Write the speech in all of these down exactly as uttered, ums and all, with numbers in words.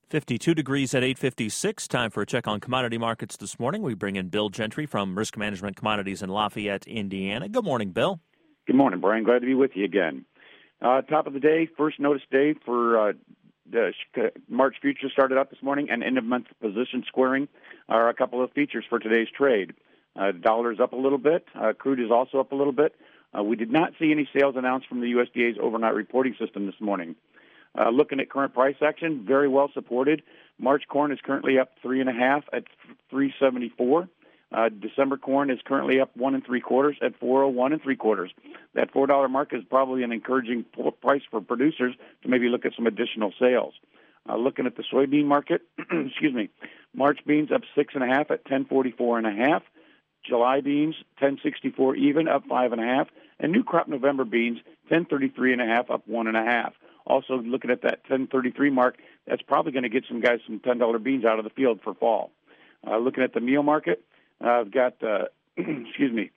fifty-two degrees at eight fifty-six. Time for a check on commodity markets this morning. We bring in Bill Gentry from Risk Management Commodities in Lafayette, Indiana. Good morning, Bill. Good morning, Brian. Glad to be with you again. Uh, top of the day, first notice day for uh, the March futures started out this morning, and end-of-month position squaring are a couple of features for today's trade. Uh, dollar is up a little bit. Uh, crude is also up a little bit. Uh, we did not see any sales announced from the U S D A's overnight reporting system this morning. Uh, looking at current price action, very well supported. March corn is currently up three and a half at three seventy-four. Uh, December corn is currently up one and three quarters at four oh one and three quarters. That four dollar mark is probably an encouraging price for producers to maybe look at some additional sales. Uh, looking at the soybean market, excuse me, March beans up six and a half at ten forty-four and a half. July beans ten sixty-four even, up five and a half, and new crop November beans ten thirty-three and a half, up one and a half. Also looking at that ten thirty-three mark, that's probably going to get some guys some ten dollar beans out of the field for fall. Uh, looking at the meal market, uh, I've got uh, excuse me,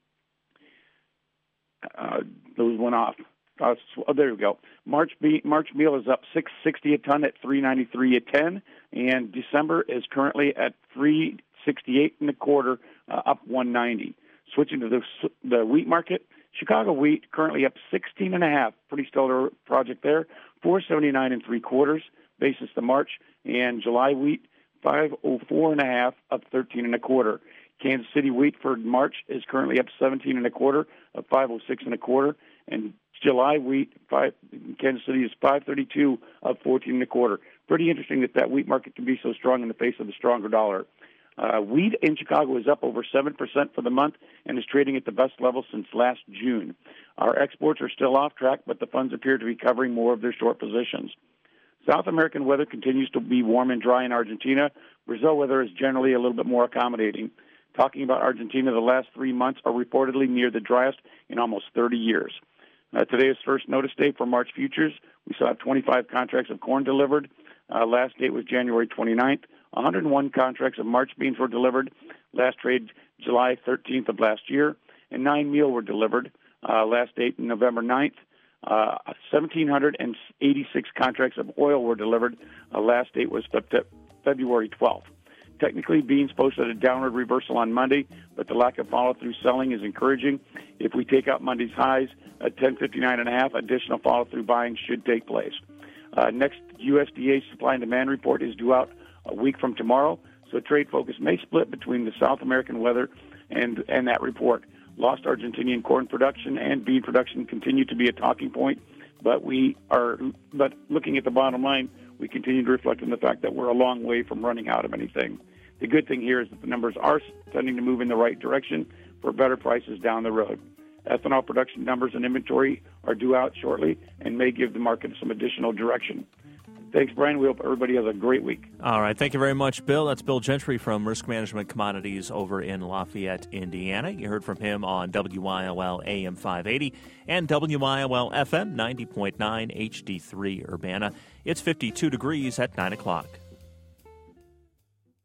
uh, those went off. Uh, oh, there we go. March be- March meal is up six sixty a ton at three ninety-three a ten, and December is currently at three sixty-eight and a quarter, uh, up one ninety. Switching to the the wheat market, Chicago wheat currently up sixteen and a half. Pretty stellar project there. four seventy-nine and three quarters basis to March, and July wheat five oh four and a half, up thirteen and a quarter. Kansas City wheat for March is currently up seventeen and a quarter, up five oh six and a quarter, and July wheat five Kansas City is five thirty-two, up fourteen and a quarter. Pretty interesting that that wheat market can be so strong in the face of the stronger dollar. Uh, wheat in Chicago is up over seven percent for the month and is trading at the best level since last June. Our exports are still off track, but the funds appear to be covering more of their short positions. South American weather continues to be warm and dry in Argentina. Brazil weather is generally a little bit more accommodating. Talking about Argentina, the last three months are reportedly near the driest in almost thirty years. Uh, today is first notice day for March futures. We saw twenty-five contracts of corn delivered. Uh, last date was January twenty-ninth. one hundred one contracts of March beans were delivered. Last trade July thirteenth of last year. And nine meal were delivered. Uh, last date November ninth. Uh, one thousand seven hundred eighty-six contracts of oil were delivered. Uh, last date was fe- February twelfth. Technically, beans posted a downward reversal on Monday, but the lack of follow-through selling is encouraging. If we take out Monday's highs at ten fifty-nine and a half, additional follow-through buying should take place. Uh, next U S D A supply and demand report is due out a week from tomorrow, so trade focus may split between the South American weather and and that report. Lost Argentinian corn production and bean production continue to be a talking point, but we are but looking at the bottom line, we continue to reflect on the fact that we're a long way from running out of anything. The good thing here is that the numbers are tending to move in the right direction for better prices down the road. Ethanol production numbers and inventory are due out shortly and may give the market some additional direction. Thanks, Brian. We hope everybody has a great week. All right. Thank you very much, Bill. That's Bill Gentry from Risk Management Commodities over in Lafayette, Indiana. You heard from him on W I L L A M five eighty and W I L L F M ninety point nine H D three Urbana. It's fifty-two degrees at nine o'clock.